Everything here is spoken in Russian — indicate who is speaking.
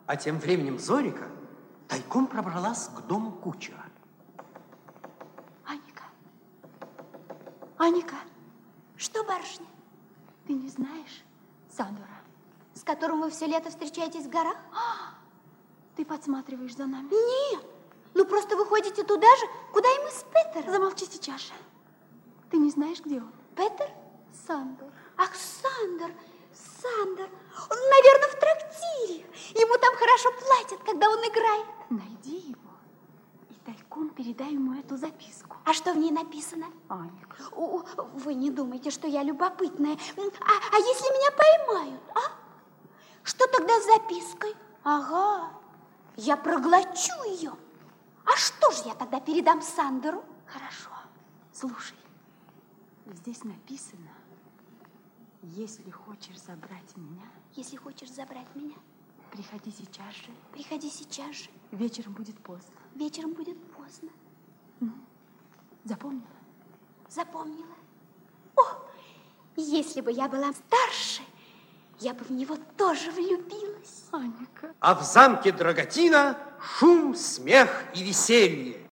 Speaker 1: А тем временем тайком пробралась к дому кучера.
Speaker 2: Аника,
Speaker 3: Что, барышня?
Speaker 2: ты не знаешь Сандора?
Speaker 3: С которым вы все лето встречаетесь в горах?
Speaker 2: Ты подсматриваешь за нами?
Speaker 3: Нет. Ну, просто вы ходите туда же, куда и мы с Петером.
Speaker 2: Замолчи сейчас же. Ты не знаешь, где он?
Speaker 3: Петер?
Speaker 2: Сандор.
Speaker 3: Ах, Сандор. Он, наверное, в трактире. Ему там хорошо платят, когда он играет.
Speaker 2: Найди его и тайком передай ему эту записку.
Speaker 3: А что в ней написано?
Speaker 2: Аника.
Speaker 3: Вы не думайте, что я любопытная. А если меня поймают, а? Что тогда с запиской? Ага, я проглочу ее. А что же я тогда передам Сандору?
Speaker 2: Хорошо. Слушай, здесь написано, если хочешь забрать меня...
Speaker 3: Если хочешь забрать меня,
Speaker 2: приходи сейчас же.
Speaker 3: приходи сейчас же.
Speaker 2: Вечером будет поздно.
Speaker 3: Вечером будет поздно.
Speaker 2: Запомнила?
Speaker 3: Запомнила. О, если бы я была старше, я бы в него тоже влюбилась.
Speaker 2: Аника.
Speaker 1: А в замке Драготина шум, смех и веселье.